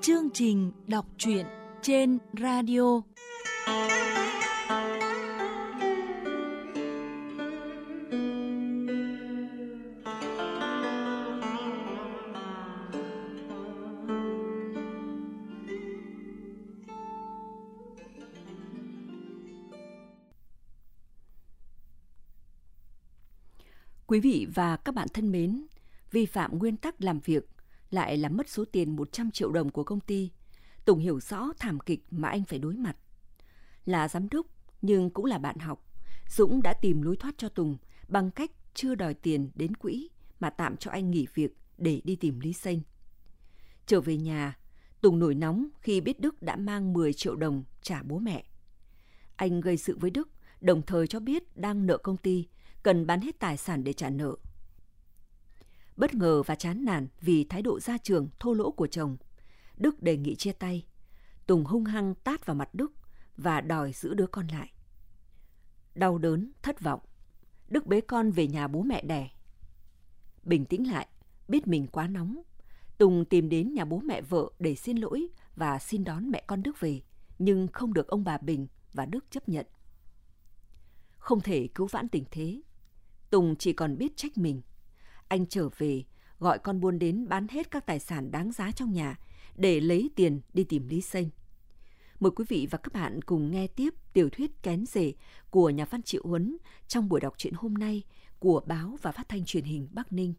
Chương trình đọc truyện trên radio. Quý vị và các bạn thân mến, vi phạm nguyên tắc làm việc lại làm mất số tiền 100 triệu đồng của công ty. Tùng hiểu rõ thảm kịch mà anh phải đối mặt. Là giám đốc nhưng cũng là bạn học, Dũng đã tìm lối thoát cho Tùng bằng cách chưa đòi tiền đến quỹ mà tạm cho anh nghỉ việc để đi tìm Lý Sênh. Trở về nhà, Tùng nổi nóng khi biết Đức đã mang 10 triệu đồng trả bố mẹ. Anh gây sự với Đức, đồng thời cho biết đang nợ công ty, cần bán hết tài sản để trả nợ. Bất ngờ và chán nản vì thái độ gia trưởng thô lỗ của chồng, Đức đề nghị chia tay. Tùng hung hăng tát vào mặt Đức và đòi giữ đứa con lại. Đau đớn, thất vọng, Đức bế con về nhà bố mẹ đẻ. Bình tĩnh lại, biết mình quá nóng, Tùng tìm đến nhà bố mẹ vợ để xin lỗi và xin đón mẹ con Đức về, nhưng không được ông bà Bình và Đức chấp nhận. Không thể cứu vãn tình thế, Tùng chỉ còn biết trách mình. Anh trở về, gọi con buôn đến bán hết các tài sản đáng giá trong nhà để lấy tiền đi tìm Lý Sênh. Mời quý vị và các bạn cùng nghe tiếp tiểu thuyết Kén Rể của nhà văn Triệu Huấn trong buổi đọc truyện hôm nay của Báo và Phát thanh Truyền hình Bắc Ninh.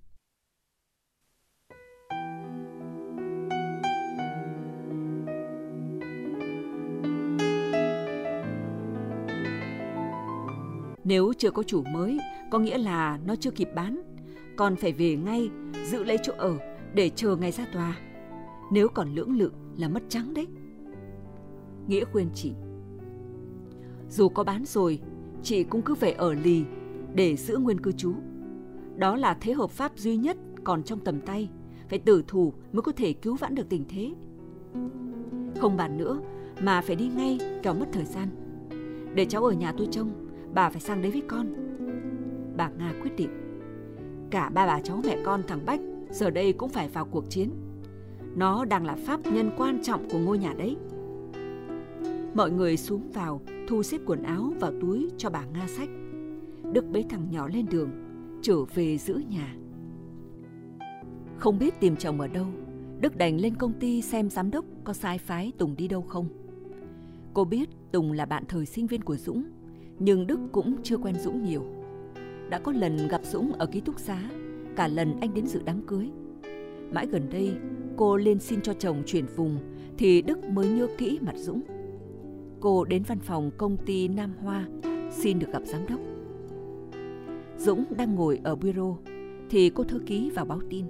Nếu chưa có chủ mới, có nghĩa là nó chưa kịp bán, còn phải về ngay, giữ lấy chỗ ở để chờ ngày ra tòa. Nếu còn lưỡng lự là mất trắng đấy. Nghĩa khuyên chị. Dù có bán rồi, chị cũng cứ phải ở lì để giữ nguyên cư trú. Đó là thế hợp pháp duy nhất còn trong tầm tay, phải tử thủ mới có thể cứu vãn được tình thế. Không bàn nữa mà phải đi ngay, kẻo mất thời gian. Để cháu ở nhà tôi trông, bà phải sang đấy với con. Bà Nga quyết định. Cả ba bà cháu mẹ con thằng Bách giờ đây cũng phải vào cuộc chiến. Nó đang là pháp nhân quan trọng của ngôi nhà đấy. Mọi người xuống vào, thu xếp quần áo vào túi cho bà Nga xách. Đức bế thằng nhỏ lên đường, trở về giữ nhà. Không biết tìm chồng ở đâu, Đức đành lên công ty xem giám đốc có sai phái Tùng đi đâu không. Cô biết Tùng là bạn thời sinh viên của Dũng, nhưng Đức cũng chưa quen Dũng nhiều. Đã có lần gặp Dũng ở ký túc xá, cả lần anh đến dự đám cưới. Mãi gần đây, cô lên xin cho chồng chuyển vùng, thì Đức mới nhớ kỹ mặt Dũng. Cô đến văn phòng công ty Nam Hoa, xin được gặp giám đốc. Dũng đang ngồi ở bureau, thì cô thư ký vào báo tin.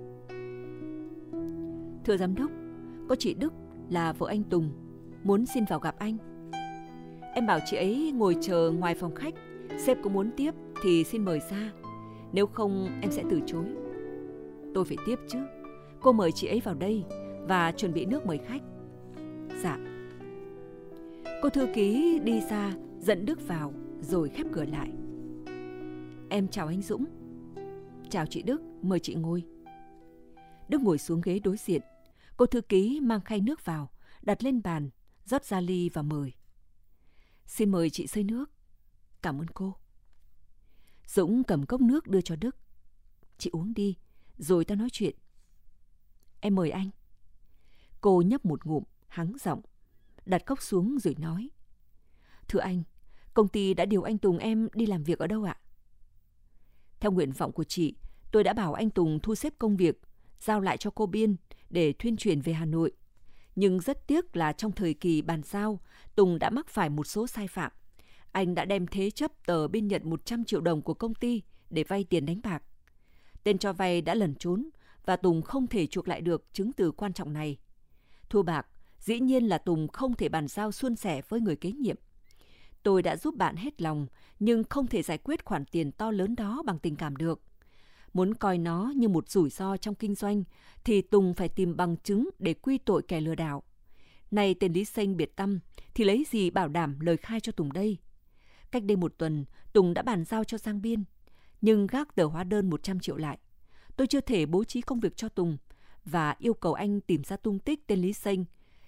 Thưa giám đốc, có chị Đức là vợ anh Tùng, muốn xin vào gặp anh. Em bảo chị ấy ngồi chờ ngoài phòng khách, sếp có muốn tiếp thì xin mời ra, nếu không em sẽ từ chối. Tôi phải tiếp chứ, cô mời chị ấy vào đây và chuẩn bị nước mời khách. Dạ. Cô thư ký đi ra dẫn Đức vào rồi khép cửa lại. Em chào anh Dũng. Chào chị Đức, mời chị ngồi. Đức ngồi xuống ghế đối diện. Cô thư ký mang khay nước vào, đặt lên bàn, rót ra ly và mời. Xin mời chị xơi nước. Cảm ơn cô. Dũng cầm cốc nước đưa cho Đức. Chị uống đi, rồi ta nói chuyện. Em mời anh. Cô nhấp một ngụm, hắng giọng, đặt cốc xuống rồi nói. Thưa anh, công ty đã điều anh Tùng em đi làm việc ở đâu ạ? Theo nguyện vọng của chị, tôi đã bảo anh Tùng thu xếp công việc, giao lại cho cô Biên để thuyên chuyển về Hà Nội. Nhưng rất tiếc là trong thời kỳ bàn giao, Tùng đã mắc phải một số sai phạm. Anh đã đem thế chấp tờ biên nhận 100 triệu đồng của công ty để vay tiền đánh bạc. Tên cho vay đã lẩn trốn và Tùng không thể chuộc lại được chứng từ quan trọng này. Thua bạc, dĩ nhiên là Tùng không thể bàn giao suôn sẻ với người kế nhiệm. Tôi đã giúp bạn hết lòng, nhưng không thể giải quyết khoản tiền to lớn đó bằng tình cảm được. Muốn coi nó như một rủi ro trong kinh doanh, thì Tùng phải tìm bằng chứng để quy tội kẻ lừa đảo. Này tên Lý Sênh biệt tăm, thì lấy gì bảo đảm lời khai cho Tùng đây? Cách đây 1 tuần, Tùng đã bàn giao cho Giang Biên, nhưng gác tờ hóa đơn 100 triệu lại. Tôi chưa thể bố trí công việc cho Tùng và yêu cầu anh tìm ra tung tích tên Lý Sênh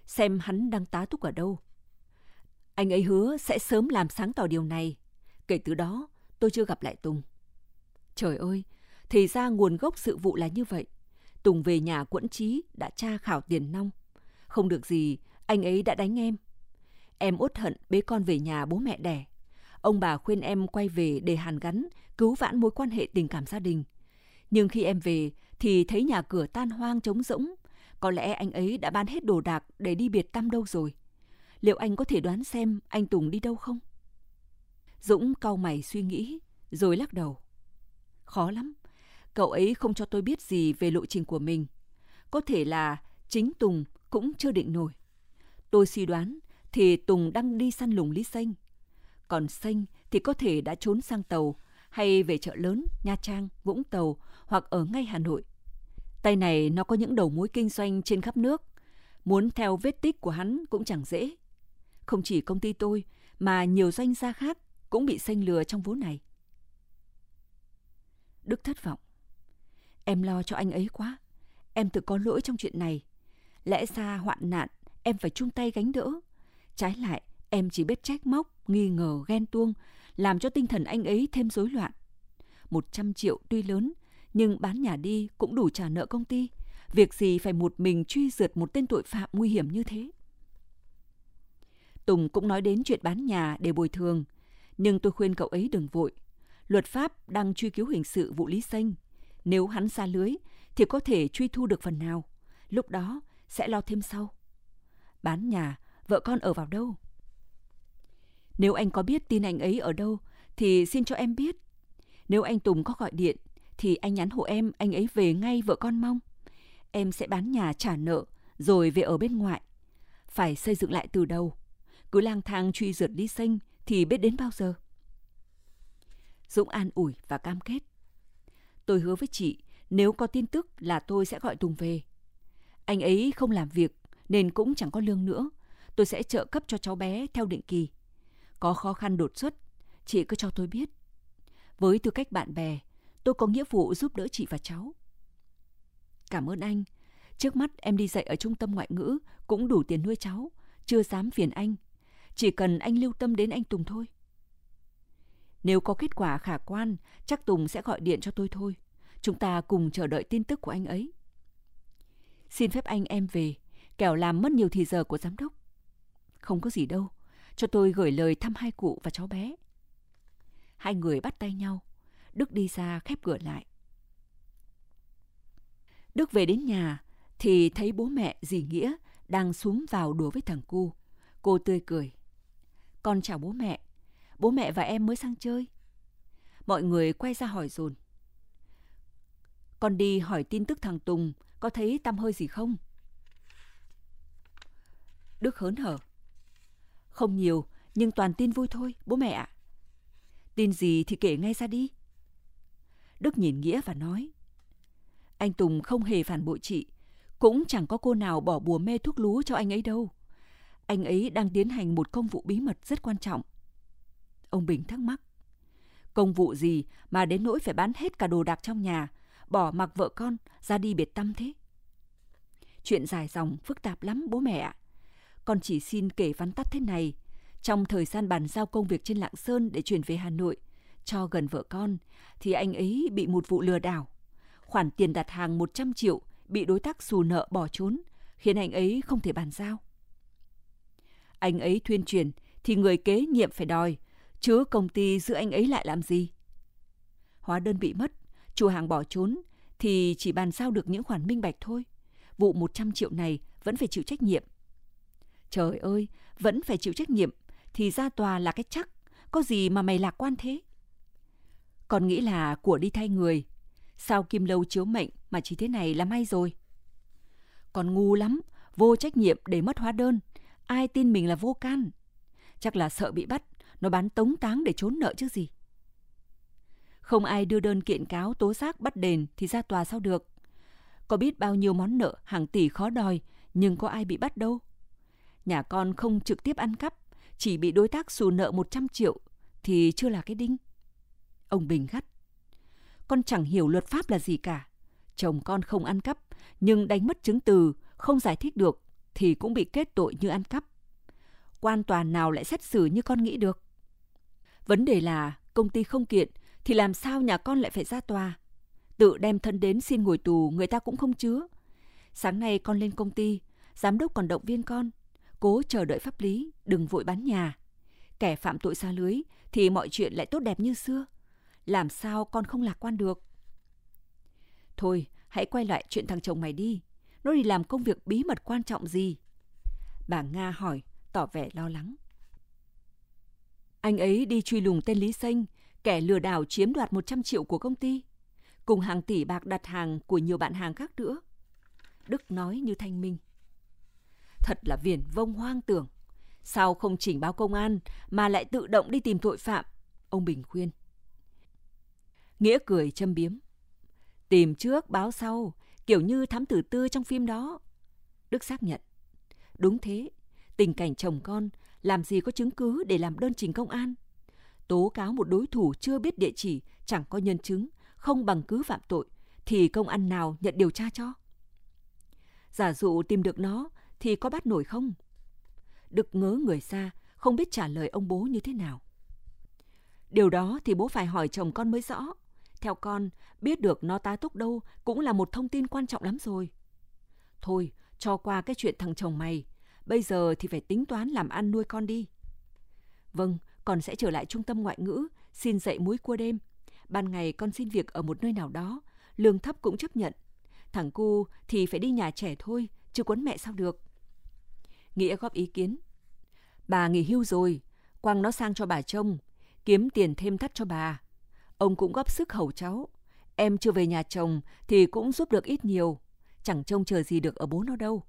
xem hắn đang tá túc ở đâu. Anh ấy hứa sẽ sớm làm sáng tỏ điều này. Kể từ đó, tôi chưa gặp lại Tùng. Trời ơi, thì ra nguồn gốc sự vụ là như vậy. Tùng về nhà quẫn trí đã tra khảo tiền nong. Không được gì, anh ấy đã đánh em. Em uất hận bế con về nhà bố mẹ đẻ. Ông bà khuyên em quay về để hàn gắn, cứu vãn mối quan hệ tình cảm gia đình. Nhưng khi em về thì thấy nhà cửa tan hoang trống rỗng. Có lẽ anh ấy đã bán hết đồ đạc để đi biệt tăm đâu rồi. Liệu anh có thể đoán xem anh Tùng đi đâu không? Dũng cau mày suy nghĩ, rồi lắc đầu. Khó lắm, cậu ấy không cho tôi biết gì về lộ trình của mình. Có thể là chính Tùng cũng chưa định nổi. Tôi suy đoán thì Tùng đang đi săn lùng Lý Sênh. Còn Sênh thì có thể đã trốn sang Tàu hay về chợ lớn, Nha Trang, Vũng Tàu hoặc ở ngay Hà Nội. Tay này nó có những đầu mối kinh doanh trên khắp nước. Muốn theo vết tích của hắn cũng chẳng dễ. Không chỉ công ty tôi mà nhiều doanh gia khác cũng bị Sênh lừa trong vố này. Đức thất vọng. Em lo cho anh ấy quá. Em tự có lỗi trong chuyện này. Lẽ ra hoạn nạn em phải chung tay gánh đỡ. Trái lại em chỉ biết trách móc, nghi ngờ, ghen tuông, làm cho tinh thần anh ấy thêm rối loạn. 100 triệu tuy lớn, nhưng bán nhà đi cũng đủ trả nợ công ty. Việc gì phải một mình truy rượt một tên tội phạm nguy hiểm như thế. Tùng cũng nói đến chuyện bán nhà để bồi thường, nhưng tôi khuyên cậu ấy đừng vội. Luật pháp đang truy cứu hình sự vụ Lý Sênh. Nếu hắn xa lưới thì có thể truy thu được phần nào. Lúc đó sẽ lo thêm sau. Bán nhà, vợ con ở vào đâu? Nếu anh có biết tin anh ấy ở đâu thì xin cho em biết. Nếu anh Tùng có gọi điện thì anh nhắn hộ em anh ấy về ngay, vợ con mong. Em sẽ bán nhà trả nợ rồi về ở bên ngoại. Phải xây dựng lại từ đầu. Cứ lang thang truy rượt Lý Sênh thì biết đến bao giờ? Dũng an ủi và cam kết. Tôi hứa với chị, nếu có tin tức là tôi sẽ gọi Tùng về. Anh ấy không làm việc nên cũng chẳng có lương nữa. Tôi sẽ trợ cấp cho cháu bé theo định kỳ. Có khó khăn đột xuất, chị cứ cho tôi biết. Với tư cách bạn bè, tôi có nghĩa vụ giúp đỡ chị và cháu. Cảm ơn anh. Trước mắt em đi dạy ở trung tâm ngoại ngữ cũng đủ tiền nuôi cháu. Chưa dám phiền anh. Chỉ cần anh lưu tâm đến anh Tùng thôi. Nếu có kết quả khả quan, chắc Tùng sẽ gọi điện cho tôi thôi. Chúng ta cùng chờ đợi tin tức của anh ấy. Xin phép anh em về, kẻo làm mất nhiều thì giờ của giám đốc. Không có gì đâu, cho tôi gửi lời thăm hai cụ và cháu bé. Hai người bắt tay nhau. Đức đi ra khép cửa lại. Đức về đến nhà thì thấy bố mẹ dì Nghĩa đang xúm vào đùa với thằng cu. Cô tươi cười. Con chào bố mẹ. Bố mẹ và em mới sang chơi. Mọi người quay ra hỏi dồn. Con đi hỏi tin tức thằng Tùng, có thấy tăm hơi gì không? Đức hớn hở. Không nhiều, nhưng toàn tin vui thôi, bố mẹ ạ. Tin gì thì kể ngay ra đi. Đức nhìn Nghĩa và nói. Anh Tùng không hề phản bội chị, cũng chẳng có cô nào bỏ bùa mê thuốc lú cho anh ấy đâu. Anh ấy đang tiến hành một công vụ bí mật rất quan trọng. Ông Bình thắc mắc. Công vụ gì mà đến nỗi phải bán hết cả đồ đạc trong nhà, bỏ mặc vợ con ra đi biệt tăm thế? Chuyện dài dòng phức tạp lắm bố mẹ ạ. Con chỉ xin kể vắn tắt thế này. Trong thời gian bàn giao công việc trên Lạng Sơn để chuyển về Hà Nội, cho gần vợ con, thì anh ấy bị một vụ lừa đảo. Khoản tiền đặt hàng 100 triệu bị đối tác xù nợ bỏ trốn, khiến anh ấy không thể bàn giao. Anh ấy thuyên chuyển thì người kế nhiệm phải đòi, chứ công ty giữ anh ấy lại làm gì? Hóa đơn bị mất, chủ hàng bỏ trốn thì chỉ bàn giao được những khoản minh bạch thôi. Vụ 100 triệu này vẫn phải chịu trách nhiệm. Trời ơi, vẫn phải chịu trách nhiệm thì ra tòa là cái chắc. Có gì mà mày lạc quan thế? Con nghĩ là của đi thay người. Sao Kim Lâu chiếu mệnh mà chỉ thế này là may rồi. Con ngu lắm, vô trách nhiệm để mất hóa đơn. Ai tin mình là vô can? Chắc là sợ bị bắt, nó bán tống táng để trốn nợ chứ gì. Không ai đưa đơn kiện cáo tố giác bắt đền thì ra tòa sao được. Có biết bao nhiêu món nợ hàng tỷ khó đòi, nhưng có ai bị bắt đâu. Nhà con không trực tiếp ăn cắp, chỉ bị đối tác xù nợ 100 triệu thì chưa là cái đinh. Ông Bình gắt. Con chẳng hiểu luật pháp là gì cả. Chồng con không ăn cắp, nhưng đánh mất chứng từ, không giải thích được thì cũng bị kết tội như ăn cắp. Quan tòa nào lại xét xử như con nghĩ được? Vấn đề là công ty không kiện thì làm sao nhà con lại phải ra tòa? Tự đem thân đến xin ngồi tù người ta cũng không chứa. Sáng nay con lên công ty, giám đốc còn động viên con, cố chờ đợi pháp lý, đừng vội bán nhà. Kẻ phạm tội xa lưới thì mọi chuyện lại tốt đẹp như xưa. Làm sao con không lạc quan được? Thôi, hãy quay lại chuyện thằng chồng mày đi. Nó đi làm công việc bí mật quan trọng gì? Bà Nga hỏi, tỏ vẻ lo lắng. Anh ấy đi truy lùng tên Lý Xanh, kẻ lừa đảo chiếm đoạt 100 triệu của công ty, cùng hàng tỷ bạc đặt hàng của nhiều bạn hàng khác nữa. Đức nói như thanh minh. Thật là viển vông hoang tưởng. Sao không trình báo công an mà lại tự động đi tìm tội phạm? Ông Bình khuyên. Nghĩa cười châm biếm. Tìm trước báo sau, kiểu như thám tử tư trong phim đó. Đức xác nhận. Đúng thế, tình cảnh chồng con làm gì có chứng cứ để làm đơn trình công an. Tố cáo một đối thủ chưa biết địa chỉ, chẳng có nhân chứng, không bằng cứ phạm tội, thì công an nào nhận điều tra cho? Giả dụ tìm được nó thì có bắt nổi không? Đức ngớ người ra, không biết trả lời ông bố như thế nào. Điều đó thì bố phải hỏi chồng con mới rõ. Theo con, biết được nó tá túc đâu cũng là một thông tin quan trọng lắm rồi. Thôi, cho qua cái chuyện thằng chồng mày. Bây giờ thì phải tính toán làm ăn nuôi con đi. Vâng, con sẽ trở lại trung tâm ngoại ngữ, xin dạy múi cua đêm. Ban ngày con xin việc ở một nơi nào đó, lương thấp cũng chấp nhận. Thằng cu thì phải đi nhà trẻ thôi, chứ quấn mẹ sao được. Nghĩa góp ý kiến. Bà nghỉ hưu rồi, quăng nó sang cho bà trông, kiếm tiền thêm thắt cho bà. Ông cũng góp sức hầu cháu. Em chưa về nhà chồng thì cũng giúp được ít nhiều, chẳng trông chờ gì được ở bố nó đâu.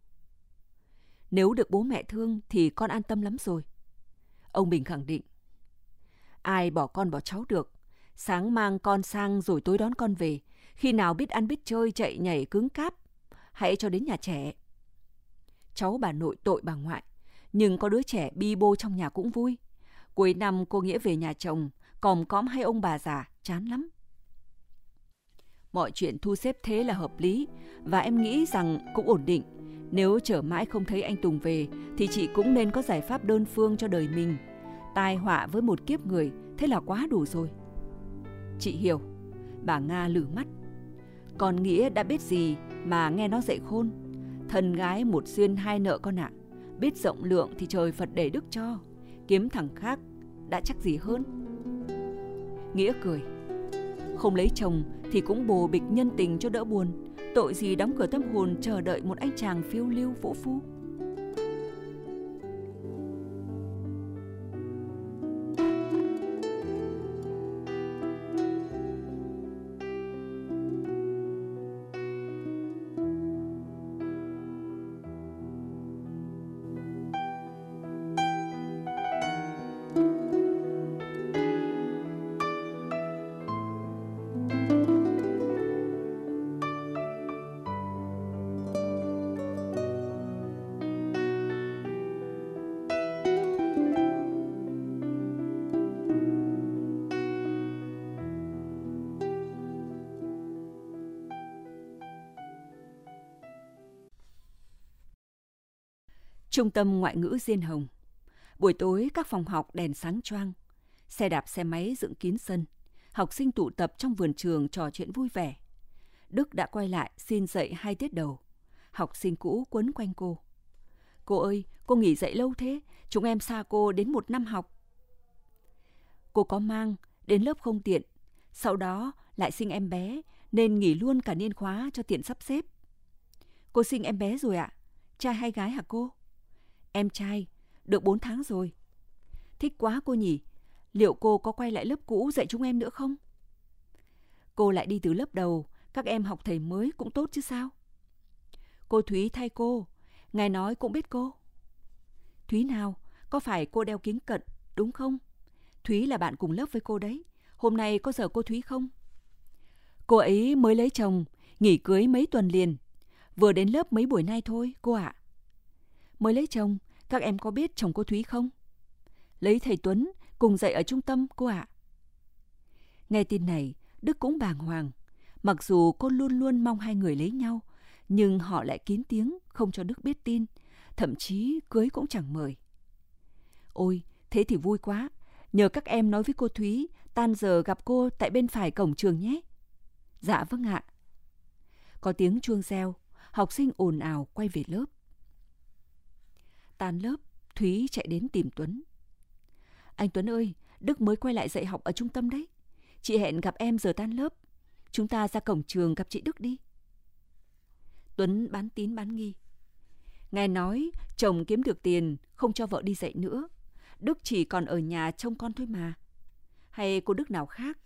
Nếu được bố mẹ thương thì con an tâm lắm rồi. Ông Bình khẳng định. Ai bỏ con bỏ cháu được. Sáng mang con sang rồi tối đón con về. Khi nào biết ăn biết chơi chạy nhảy cứng cáp, hãy cho đến nhà trẻ. Cháu bà nội tội bà ngoại, nhưng có đứa trẻ bi bô trong nhà cũng vui. Cuối năm cô Nghĩa về nhà chồng, còm cõm hai ông bà già, chán lắm. Mọi chuyện thu xếp thế là hợp lý, và em nghĩ rằng cũng ổn định. Nếu chờ mãi không thấy anh Tùng về, thì chị cũng nên có giải pháp đơn phương cho đời mình. Tai họa với một kiếp người, thế là quá đủ rồi. Chị hiểu. Bà Nga lử mắt. Con Nghĩa đã biết gì mà nghe nó dạy khôn. Thân gái một duyên hai nợ con ạ. Biết rộng lượng thì trời Phật để đức cho. Kiếm thằng khác đã chắc gì hơn. Nghĩa cười. Không lấy chồng thì cũng bồ bịch nhân tình cho đỡ buồn. Tội gì đóng cửa tâm hồn chờ đợi một anh chàng phiêu lưu vũ phu. Trung tâm Ngoại ngữ Diên Hồng. Buổi tối các phòng học đèn sáng choang, xe đạp xe máy dựng kín sân, học sinh tụ tập trong vườn trường trò chuyện vui vẻ. Đức đã quay lại xin dạy 2 tiết đầu. Học sinh cũ quấn quanh cô. Cô ơi, cô nghỉ dạy lâu thế, chúng em xa cô đến 1 năm học. Cô có mang, đến lớp không tiện, sau đó lại sinh em bé nên nghỉ luôn cả niên khóa cho tiện sắp xếp. Cô sinh em bé rồi ạ? Trai hay gái hả cô? Em trai, được 4 tháng rồi. Thích quá cô nhỉ, liệu cô có quay lại lớp cũ dạy chúng em nữa không? Cô lại đi từ lớp đầu, các em học thầy mới cũng tốt chứ sao? Cô Thúy thay cô, ngài nói cũng biết cô. Thúy nào, có phải cô đeo kính cận, đúng không? Thúy là bạn cùng lớp với cô đấy, hôm nay có giờ cô Thúy không? Cô ấy mới lấy chồng, nghỉ cưới mấy tuần liền, vừa đến lớp mấy buổi nay thôi, cô ạ. Mới lấy chồng, các em có biết chồng cô Thúy không? Lấy thầy Tuấn, cùng dạy ở trung tâm, cô ạ. Nghe tin này, Đức cũng bàng hoàng. Mặc dù cô luôn luôn mong hai người lấy nhau, nhưng họ lại kín tiếng, không cho Đức biết tin. thậm chí cưới cũng chẳng mời. Ôi, thế thì vui quá. Nhờ các em nói với cô Thúy, tan giờ gặp cô tại bên phải cổng trường nhé. Dạ vâng ạ. Có tiếng chuông reo, học sinh ồn ào quay về lớp. Tan lớp, Thúy chạy đến tìm Tuấn. Anh Tuấn ơi, Đức mới quay lại dạy học ở trung tâm đấy. Chị hẹn gặp em giờ tan lớp. Chúng ta ra cổng trường gặp chị Đức đi. Tuấn bán tín bán nghi. Nghe nói chồng kiếm được tiền, không cho vợ đi dạy nữa. Đức chỉ còn ở nhà trông con thôi mà. Hay cô Đức nào khác?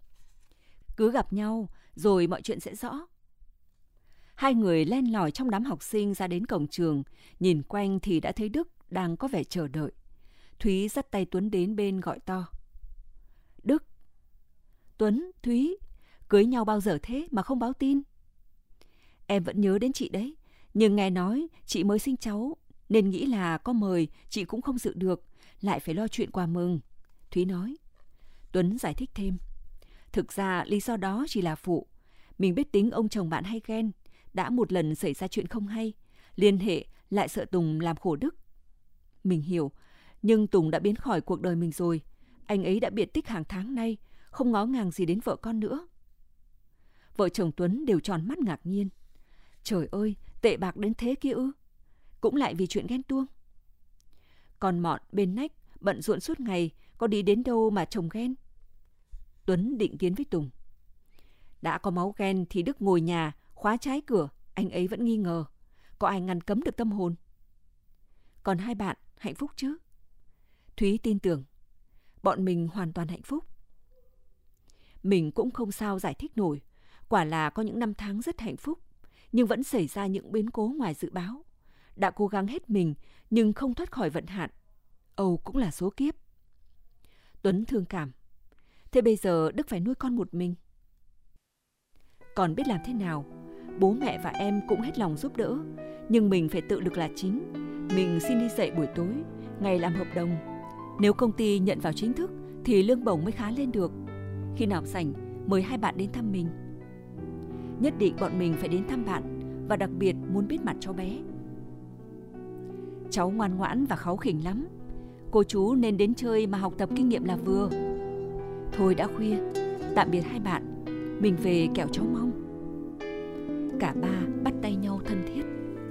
Cứ gặp nhau, rồi mọi chuyện sẽ rõ. Hai người len lỏi trong đám học sinh ra đến cổng trường. Nhìn quanh thì đã thấy Đức đang có vẻ chờ đợi. Thúy dắt tay Tuấn đến bên gọi to. Đức! Tuấn, Thúy, cưới nhau bao giờ thế mà không báo tin? Em vẫn nhớ đến chị đấy, nhưng nghe nói chị mới sinh cháu, nên nghĩ là có mời chị cũng không dự được, lại phải lo chuyện quà mừng. Thúy nói. Tuấn giải thích thêm. Thực ra lý do đó chỉ là phụ. Mình biết tính ông chồng bạn hay ghen, đã một lần xảy ra chuyện không hay, liên hệ lại sợ Tùng làm khổ Đức. Mình hiểu, nhưng Tùng đã biến khỏi cuộc đời mình rồi. Anh ấy đã biệt tích hàng tháng nay, không ngó ngàng gì đến vợ con nữa. Vợ chồng Tuấn đều tròn mắt ngạc nhiên. Trời ơi, tệ bạc đến thế kia ư? Cũng lại vì chuyện ghen tuông. Còn Mọn bên nách, bận rộn suốt ngày, có đi đến đâu mà chồng ghen. Tuấn định kiến với Tùng. Đã có máu ghen thì Đức ngồi nhà, khóa trái cửa, anh ấy vẫn nghi ngờ. Có ai ngăn cấm được tâm hồn? Còn hai bạn, hạnh phúc chứ? Thúy tin tưởng. Bọn mình hoàn toàn hạnh phúc. Mình cũng không sao giải thích nổi. Quả là có những năm tháng rất hạnh phúc, nhưng vẫn xảy ra những biến cố ngoài dự báo. Đã cố gắng hết mình, nhưng không thoát khỏi vận hạn. Âu cũng là số kiếp. Tuấn thương cảm. Thế bây giờ Đức phải nuôi con một mình. Còn biết làm thế nào? Bố mẹ và em cũng hết lòng giúp đỡ, nhưng mình phải tự lực là chính. Mình xin đi dạy buổi tối, ngày làm hợp đồng. Nếu công ty nhận vào chính thức thì lương bổng mới khá lên được. Khi nào rảnh, mời hai bạn đến thăm mình. Nhất định bọn mình phải đến thăm bạn, và đặc biệt muốn biết mặt cháu bé. Cháu ngoan ngoãn và kháu khỉnh lắm. Cô chú nên đến chơi mà học tập kinh nghiệm là vừa. Thôi đã khuya, tạm biệt hai bạn. Mình về kẻo cháu mong. Cả ba bắt tay nhau thân thiết.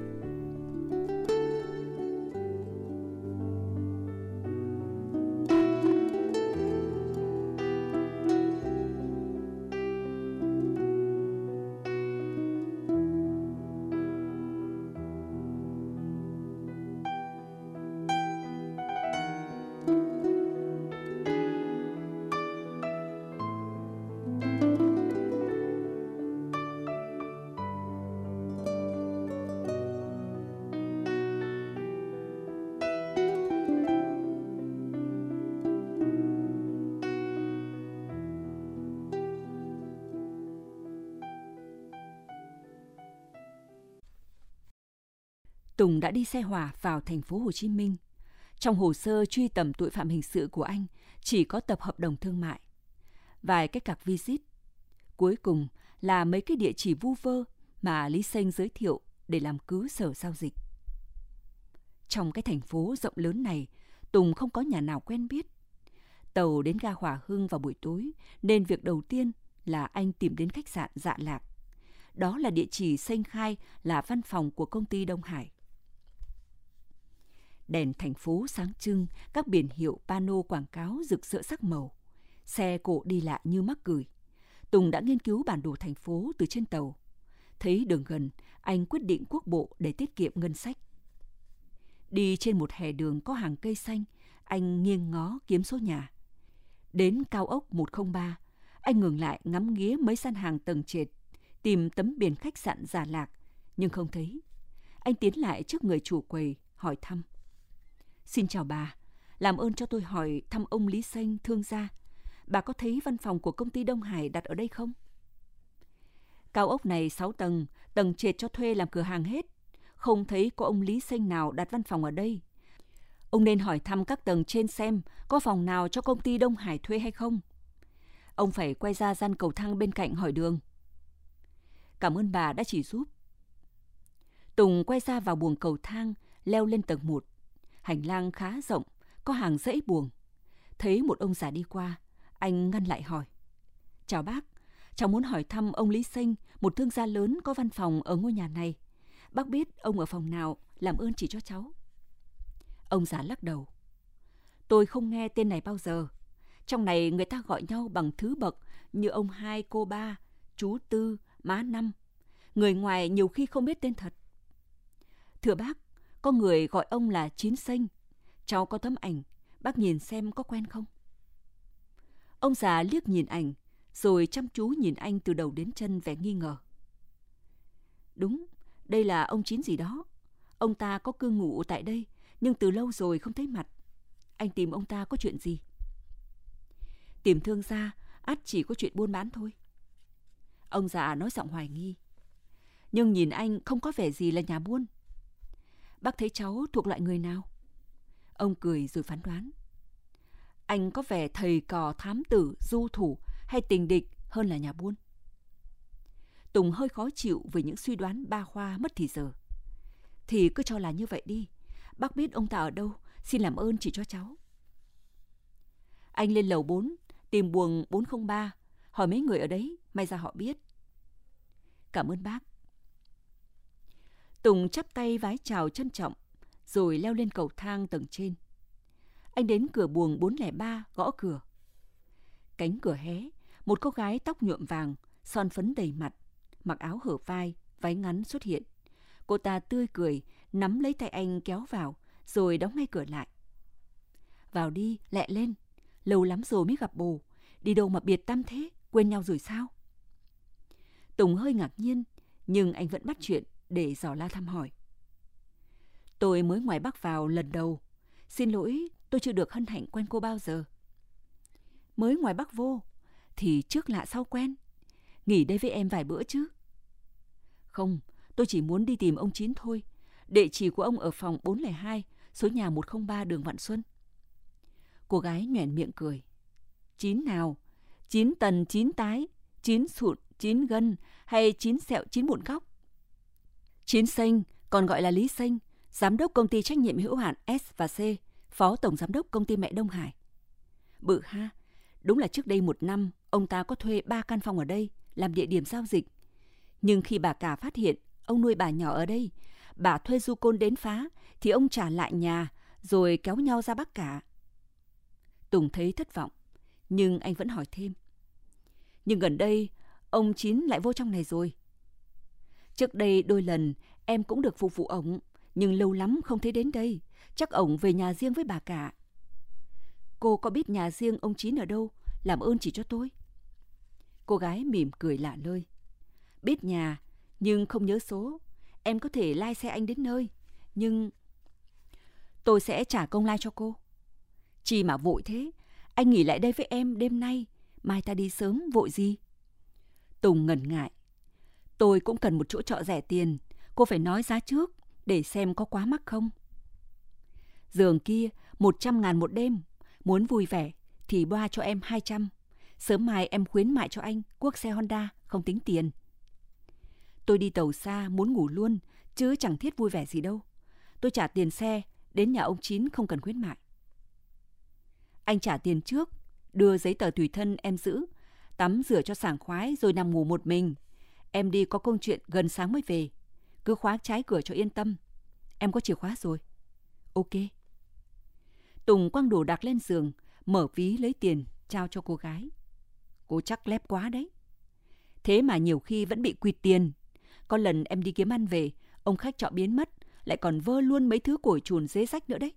Tùng đã đi xe hỏa vào thành phố Hồ Chí Minh. Trong hồ sơ truy tầm tội phạm hình sự của anh chỉ có tập hợp đồng thương mại, vài cái cạc visit. Cuối cùng là mấy cái địa chỉ vu vơ mà Lý Sênh giới thiệu để làm cứ sở giao dịch. Trong cái thành phố rộng lớn này, Tùng không có nhà nào quen biết. Tàu đến ga Hòa Hưng vào buổi tối, nên việc đầu tiên là anh tìm đến khách sạn Dạ Lạc. Đó là địa chỉ Sênh khai là văn phòng của công ty Đông Hải. Đèn thành phố sáng trưng, các biển hiệu pano quảng cáo rực rỡ sắc màu. Xe cộ đi lại như mắc cười. Tùng đã nghiên cứu bản đồ thành phố từ trên tàu. Thấy đường gần, anh quyết định quốc bộ để tiết kiệm ngân sách. Đi trên một hè đường có hàng cây xanh, anh nghiêng ngó kiếm số nhà. Đến cao ốc 103, anh ngừng lại ngắm nghía mấy gian hàng tầng trệt, tìm tấm biển khách sạn Dạ Lạc, nhưng không thấy. Anh tiến lại trước người chủ quầy, hỏi thăm. Xin chào bà, làm ơn cho tôi hỏi thăm ông Lý Sênh, thương gia. Bà có thấy văn phòng của công ty Đông Hải đặt ở đây không? Cao ốc này 6 tầng, tầng trệt cho thuê làm cửa hàng hết. Không thấy có ông Lý Sênh nào đặt văn phòng ở đây. Ông nên hỏi thăm các tầng trên xem có phòng nào cho công ty Đông Hải thuê hay không. Ông phải quay ra gian cầu thang bên cạnh hỏi đường. Cảm ơn bà đã chỉ giúp. Tùng quay ra vào buồng cầu thang, leo lên tầng 1. Hành lang khá rộng, có hàng dãy buồng. Thấy một ông già đi qua, anh ngăn lại hỏi. Chào bác, cháu muốn hỏi thăm ông Lý Sinh, một thương gia lớn có văn phòng ở ngôi nhà này. Bác biết ông ở phòng nào, làm ơn chỉ cho cháu. Ông già lắc đầu. Tôi không nghe tên này bao giờ. Trong này người ta gọi nhau bằng thứ bậc như ông 2, cô 3, chú 4, má 5. Người ngoài nhiều khi không biết tên thật. Thưa bác, có người gọi ông là Chín Sinh. Cháu có tấm ảnh, bác nhìn xem có quen không? Ông già liếc nhìn ảnh, rồi chăm chú nhìn anh từ đầu đến chân vẻ nghi ngờ. Đúng, đây là ông Chín gì đó. Ông ta có cư ngụ tại đây, nhưng từ lâu rồi không thấy mặt. Anh tìm ông ta có chuyện gì? Tìm thương gia, ắt chỉ có chuyện buôn bán thôi. Ông già nói giọng hoài nghi. Nhưng nhìn anh không có vẻ gì là nhà buôn. Bác thấy cháu thuộc loại người nào? Ông cười rồi phán đoán. Anh có vẻ thầy cò thám tử, du thủ hay tình địch hơn là nhà buôn. Tùng hơi khó chịu với những suy đoán ba khoa mất thì giờ. Thì cứ cho là như vậy đi. Bác biết ông ta ở đâu, xin làm ơn chỉ cho cháu. Anh lên lầu 4, tìm buồng 403, hỏi mấy người ở đấy, may ra họ biết. Cảm ơn bác. Tùng chắp tay vái chào trân trọng, rồi leo lên cầu thang tầng trên. Anh đến cửa buồng 403, gõ cửa. Cánh cửa hé, một cô gái tóc nhuộm vàng, son phấn đầy mặt, mặc áo hở vai, váy ngắn xuất hiện. Cô ta tươi cười, nắm lấy tay anh kéo vào, rồi đóng ngay cửa lại. Vào đi, lẹ lên. Lâu lắm rồi mới gặp bồ. Đi đâu mà biệt tăm thế, quên nhau rồi sao? Tùng hơi ngạc nhiên, nhưng anh vẫn bắt chuyện để dò la thăm hỏi. Tôi mới ngoài Bắc vào lần đầu. Xin lỗi, tôi chưa được hân hạnh quen cô bao giờ. Mới ngoài Bắc vô, thì trước lạ sau quen. Nghỉ đây với em vài bữa chứ. Không, tôi chỉ muốn đi tìm ông Chín thôi. Địa chỉ của ông ở phòng 402, số nhà 103 đường Vạn Xuân. Cô gái nhoẻn miệng cười. Chín nào? Chín tần, chín tái, chín sụn, chín gân hay chín sẹo, chín mụn góc? Chín Sinh, còn gọi là Lý Sinh, giám đốc công ty trách nhiệm hữu hạn S&C, phó tổng giám đốc công ty mẹ Đông Hải. Bự ha, đúng là trước đây 1 năm, ông ta có thuê 3 căn phòng ở đây, làm địa điểm giao dịch. Nhưng khi bà cả phát hiện ông nuôi bà nhỏ ở đây, bà thuê du côn đến phá, thì ông trả lại nhà, rồi kéo nhau ra Bắc cả. Tùng thấy thất vọng, nhưng anh vẫn hỏi thêm. Nhưng gần đây, ông Chín lại vô trong này rồi. Trước đây đôi lần, em cũng được phục vụ ổng, nhưng lâu lắm không thấy đến đây, chắc ổng về nhà riêng với bà cả. Cô có biết nhà riêng ông Chín ở đâu, làm ơn chỉ cho tôi. Cô gái mỉm cười lạ lơi. Biết nhà, nhưng không nhớ số. Em có thể lai xe anh đến nơi, nhưng tôi sẽ trả công lai cho cô. Chỉ mà vội thế, anh nghỉ lại đây với em đêm nay, mai ta đi sớm, vội gì? Tùng ngần ngại. Tôi cũng cần một chỗ trọ rẻ tiền, cô phải nói giá trước, để xem có quá mắc không. Giường kia 100.000 một đêm, muốn vui vẻ thì boa cho em 200. Sớm mai em khuyến mại cho anh cuốc xe Honda, không tính tiền. Tôi đi tàu xa muốn ngủ luôn, chứ chẳng thiết vui vẻ gì đâu. Tôi trả tiền xe, đến nhà ông Chín không cần khuyến mại. Anh trả tiền trước, đưa giấy tờ tùy thân em giữ, tắm rửa cho sảng khoái rồi nằm ngủ một mình. Em đi có công chuyện gần sáng mới về. Cứ khóa trái cửa cho yên tâm. Em có chìa khóa rồi. Ok. Tùng quăng đồ đạc lên giường, mở ví lấy tiền, trao cho cô gái. Cô chắc lép quá đấy. Thế mà nhiều khi vẫn bị quỵt tiền. Có lần em đi kiếm ăn về, ông khách trọ biến mất, lại còn vơ luôn mấy thứ củi chùn dế rách nữa đấy.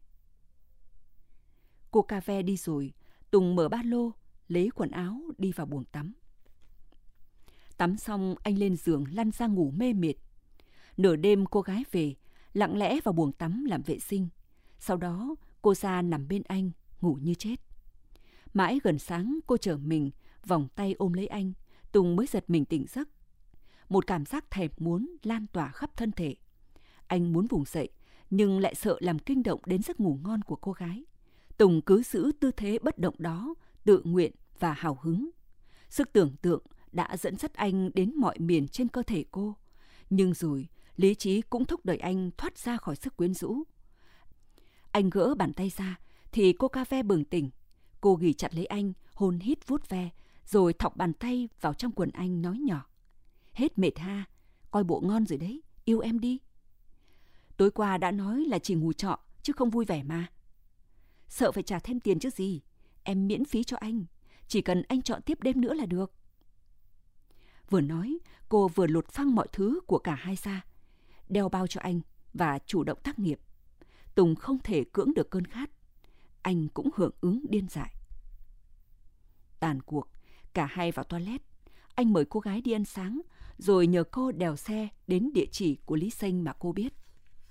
Cô cà ve đi rồi, Tùng mở ba lô, lấy quần áo đi vào buồng tắm. Tắm xong anh lên giường lăn ra ngủ mê mệt. Nửa đêm cô gái về, lặng lẽ vào buồng tắm làm vệ sinh. Sau đó cô ra nằm bên anh, ngủ như chết. Mãi gần sáng cô trở mình, vòng tay ôm lấy anh, Tùng mới giật mình tỉnh giấc. Một cảm giác thèm muốn lan tỏa khắp thân thể. Anh muốn vùng dậy, nhưng lại sợ làm kinh động đến giấc ngủ ngon của cô gái. Tùng cứ giữ tư thế bất động đó, tự nguyện và hào hứng. Sức tưởng tượng đã dẫn dắt anh đến mọi miền trên cơ thể cô. Nhưng rồi, lý trí cũng thúc đẩy anh thoát ra khỏi sức quyến rũ. Anh gỡ bàn tay ra, thì cô cà ve bừng tỉnh. Cô ghì chặt lấy anh, hôn hít vuốt ve, rồi thọc bàn tay vào trong quần anh nói nhỏ. Hết mệt ha, coi bộ ngon rồi đấy, yêu em đi. Tối qua đã nói là chỉ ngủ trọ, chứ không vui vẻ mà. Sợ phải trả thêm tiền chứ gì, em miễn phí cho anh, chỉ cần anh chọn tiếp đêm nữa là được. Vừa nói, cô vừa lột phăng mọi thứ của cả hai ra, đeo bao cho anh và chủ động tác nghiệp. Tùng không thể cưỡng được cơn khát, anh cũng hưởng ứng điên dại. Tàn cuộc, cả hai vào toilet. Anh mời cô gái đi ăn sáng, rồi nhờ cô đèo xe đến địa chỉ của Lý Sênh mà cô biết.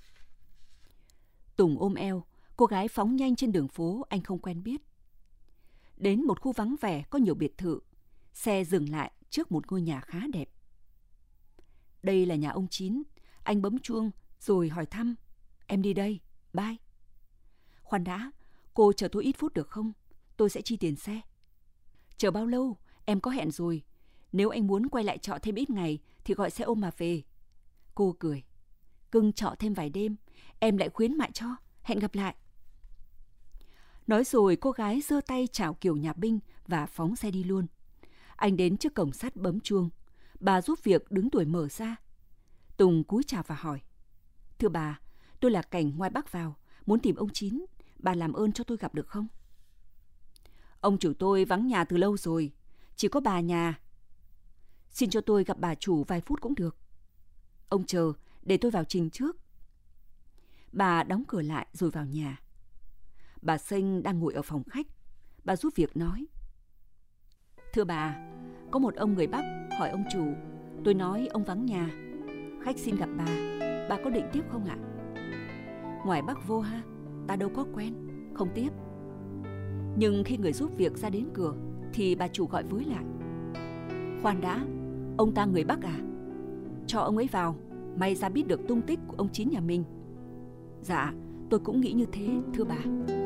Tùng ôm eo, cô gái phóng nhanh trên đường phố anh không quen biết. Đến một khu vắng vẻ có nhiều biệt thự, xe dừng lại trước một ngôi nhà khá đẹp. Đây là nhà ông Chín. Anh bấm chuông rồi hỏi thăm. Em đi đây, bye. Khoan đã, cô chờ tôi ít phút được không? Tôi sẽ chi tiền xe. Chờ bao lâu? Em có hẹn rồi. Nếu anh muốn quay lại trọ thêm ít ngày thì gọi xe ôm mà về. Cô cười. Cưng trọ thêm vài đêm, em lại khuyến mại cho. Hẹn gặp lại. Nói rồi cô gái giơ tay chào kiểu nhà binh và phóng xe đi luôn. Anh đến trước cổng sắt bấm chuông. Bà giúp việc đứng tuổi mở ra. Tùng cúi chào và hỏi. Thưa bà, tôi là Cảnh ngoài Bắc vào, muốn tìm ông Chín. Bà làm ơn cho tôi gặp được không? Ông chủ tôi vắng nhà từ lâu rồi, chỉ có bà nhà. Xin cho tôi gặp bà chủ vài phút cũng được. Ông chờ, để tôi vào trình trước. Bà đóng cửa lại rồi vào nhà. Bà Sênh đang ngồi ở phòng khách. Bà giúp việc nói. Thưa bà, có một ông người Bắc hỏi ông chủ. Tôi nói ông vắng nhà. Khách xin gặp bà có định tiếp không ạ? Ngoài Bắc vô ha, ta đâu có quen, không tiếp. Nhưng khi người giúp việc ra đến cửa thì bà chủ gọi với lại. Khoan đã, ông ta người Bắc à? Cho ông ấy vào, may ra biết được tung tích của ông Chín nhà mình. Dạ, tôi cũng nghĩ như thế, thưa bà.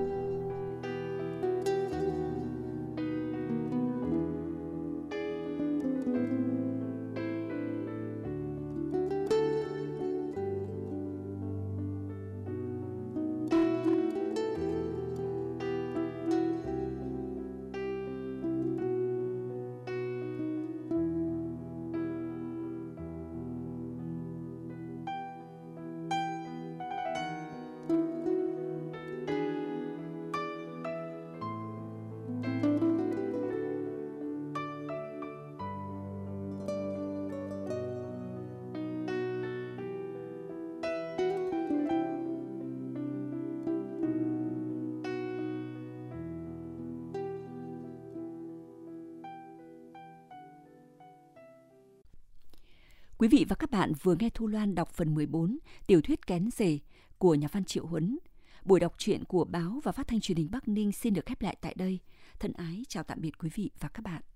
Quý vị và các bạn vừa nghe Thu Loan đọc phần 14 tiểu thuyết Kén Rể của nhà văn Triệu Huấn. Buổi đọc truyện của Báo và Phát thanh Truyền hình Bắc Ninh xin được khép lại tại đây. Thân ái chào tạm biệt quý vị và các bạn.